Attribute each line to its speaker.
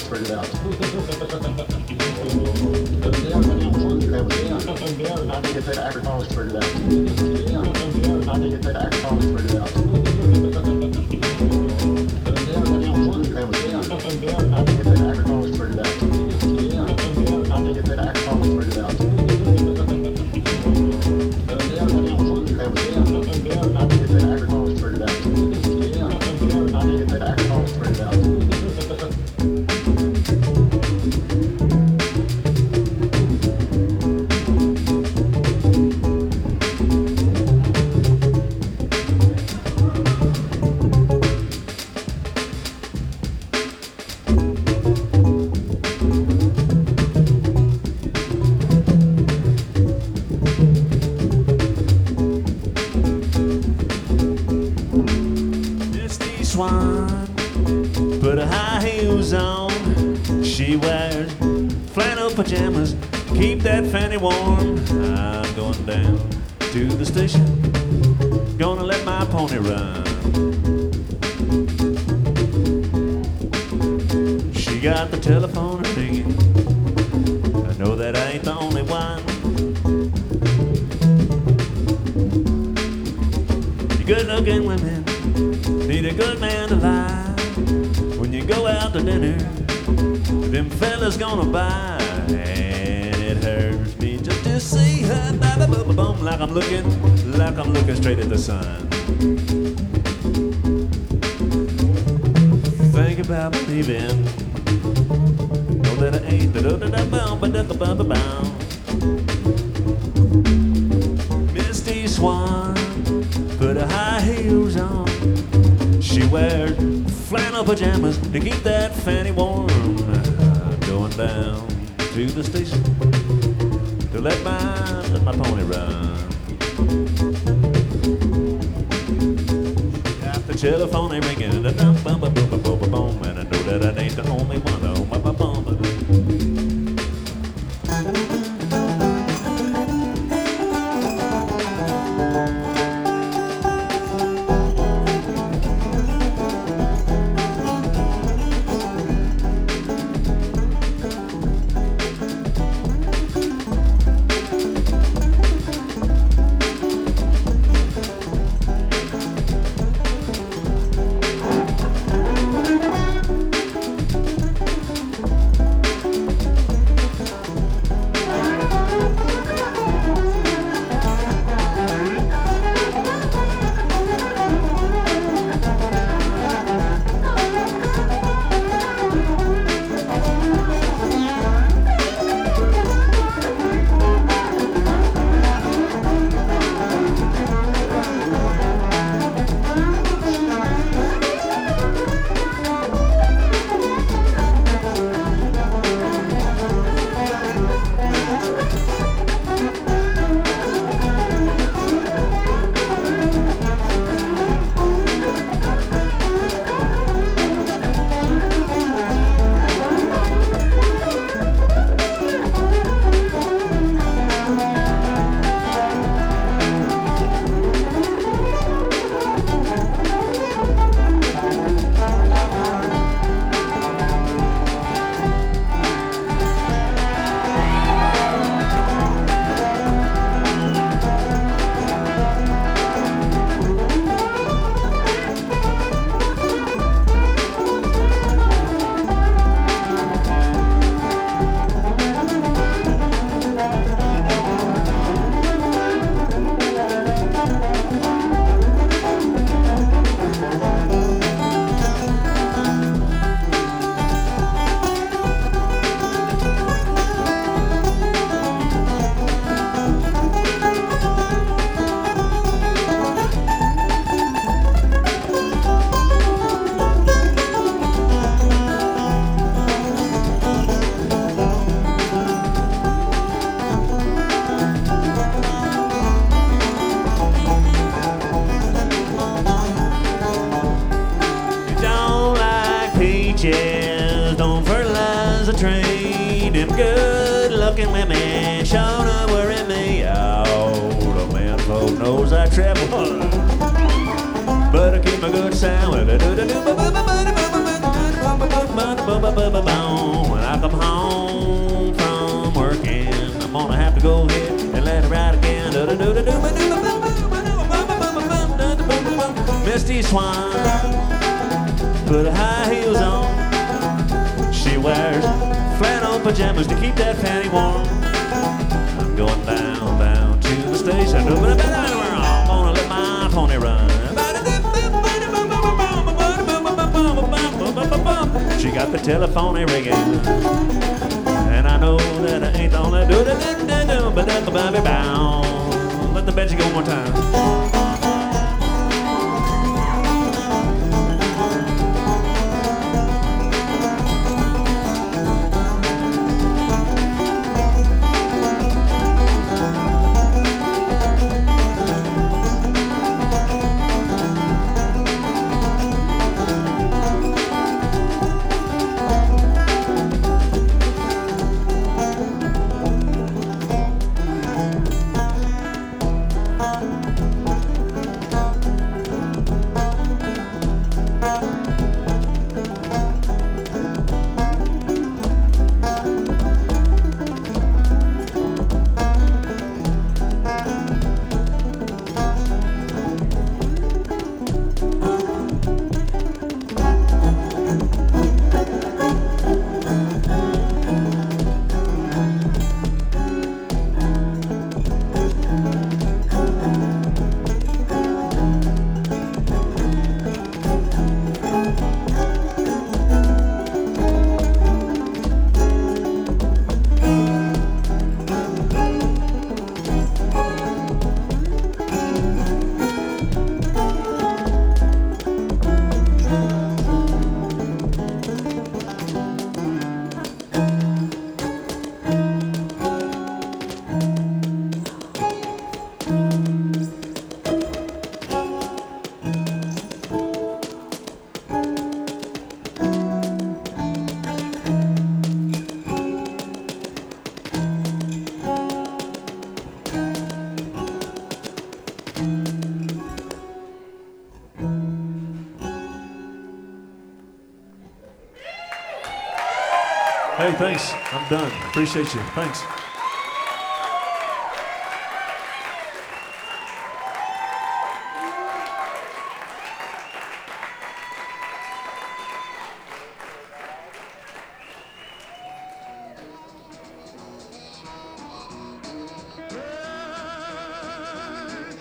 Speaker 1: spread it out. I think it's an agricultural spread it out. I think it's an agricultural spread it out. I think it's an agricultural spread it out. I think it's an agricultural spread it out. I think it's an agricultural spread it out. I think it's an agricultural spread it out.
Speaker 2: Swan put her high heels on. She wears flannel pajamas, keep that fanny warm. I'm going down to the station, gonna let my pony run. She got the telephone ringing, I know that I ain't the only one. You good looking women need a good man to lie. When you go out to dinner, them fellas gonna buy. And it hurts me just to see her boom, like I'm looking straight at the sun. Think about me leaving, know that I ain't Misty Swan put her high heels on. She wears flannel pajamas to keep that fanny warm. I'm going down to the station to let my pony run. Got the telephone ringing, and I know that I ain't the only one. Peaches don't fertilize the trade. Them good-looking women sure to worry me out. The man folk knows I travel, but I keep my good sound. Misty Swan put her high heels on. She wears flannel pajamas to keep that fanny warm. I'm going down to the station. I'm gonna let my pony run. She got the telephone ringing, and I know that I ain't the only do it. Let the Betsy go one more time. Hey, thanks. I'm done. Appreciate you. Thanks.